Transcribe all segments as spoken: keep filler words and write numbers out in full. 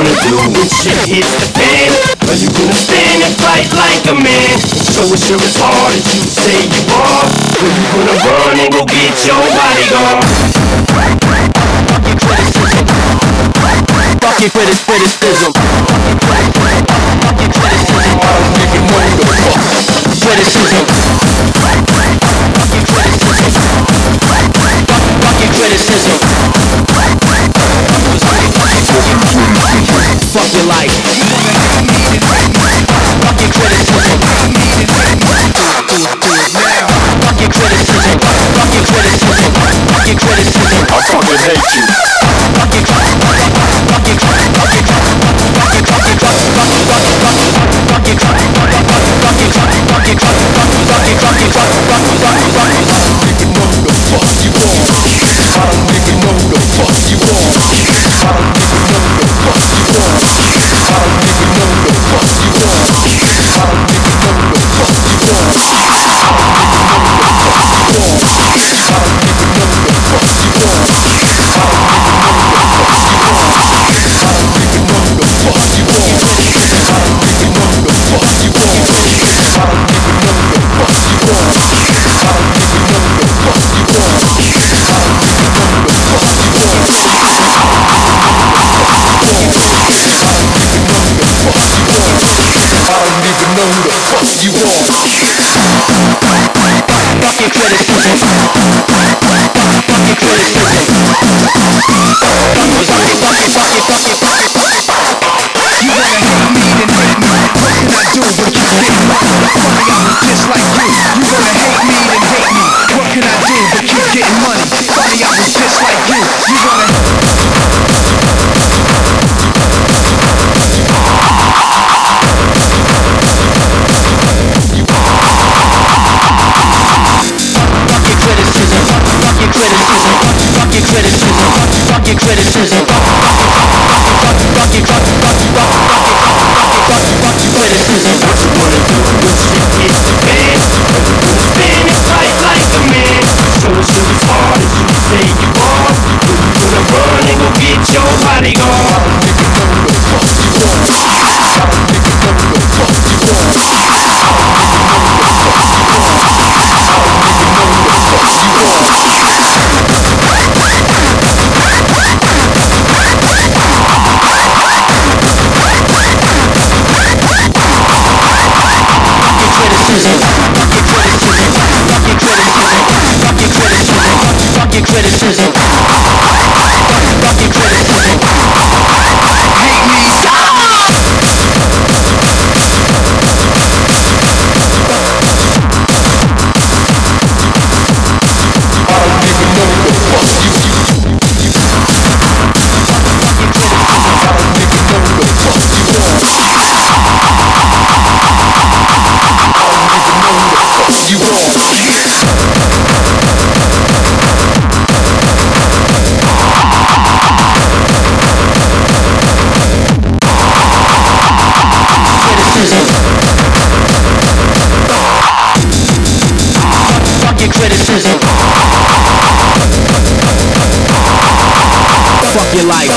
gonna do when shit hits the fan? Are you gonna stand and fight like a man? So it's sure as hard as you say you are. Or you gonna run and go get your bodyguard? Fuck your criticism. Fuck your critic criticism. Fuck your criticism. I don't even know the fuck. Criticism. Fuck your criticism. Fuck your criticism. Fuck your life. Fuck your criticism. Fuck your criticism. Fuck your criticism. Fuck your criticism. I fucking hate you. Fuck your fuck your fuck your fuck your fuck your fuck your fuck your fuck your fuck your fuck your fuck your fuck your fuck your I don't even know the fuck you want. I don't even know the fuck you want. I don't even know the fuck you want. I don't even know the fuck you want. I don't even know the fuck you want. I don't even know the fuck you want. I don't even know the fuck you want. I don't even know the fuck you want. I don't even know the fuck you want. I don't even know the fuck you want. I don't even know the fuck you want. I don't even know the fuck you want. I don't even know the fuck you want. Fuck your criticism. Fuck your criticism. Fuck your, fuck your, fuck your, fuck your, fuck your, fuck your. You wanna hate me, then hate me. What can I do but you get money? Funny, I was just like you. You wanna hate me, then hate me. What can I do but keep getting money? Funny, I was just like you. You wanna criticism, fuck your criticism, fuck your fuck your fuck your fuck fuck your criticism. What you wanna do when shit hits the fan? Are you gonna stand and fight like a man? So it's sure as hard as you say you are. Or you gonna run and go get your bodyguard? I don't even know the fuck you want. I don't even know the fuck you want. I don't even know the fuck you want. I don't even know the fuck you want. Fuck your criticism. Fuck your criticism. Hate me. I don't even know the fuck you. Fuck your criticism. I don't even know the fuck you want. I don't even know the fuck you want. Criticism. Fuck your life.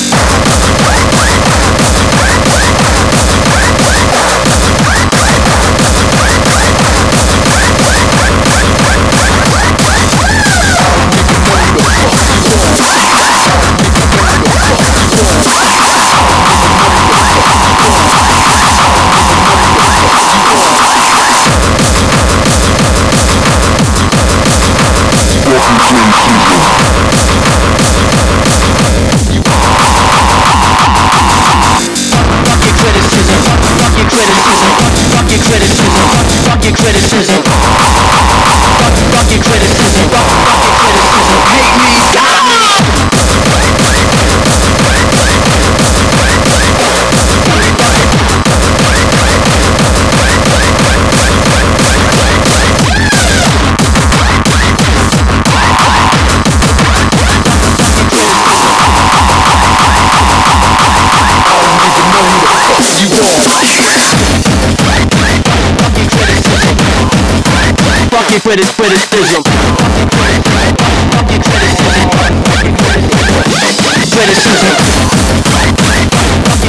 Criticism. Fuck, fuck your criticism. Fuck, fuck your criticism. Hate me. Fuck your criticism. Criticism. Fuck your criticism. Criticism.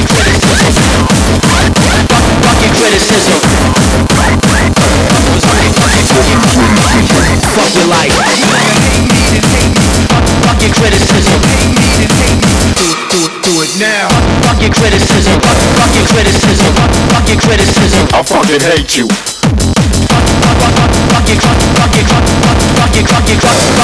criticism. Fuck, fuck your criticism. Fuck, fuck your criticism. I fucking hate you. Fuck, fuck, fuck, fuck your, fuck your, fuck, fuck your, fuck your, fuck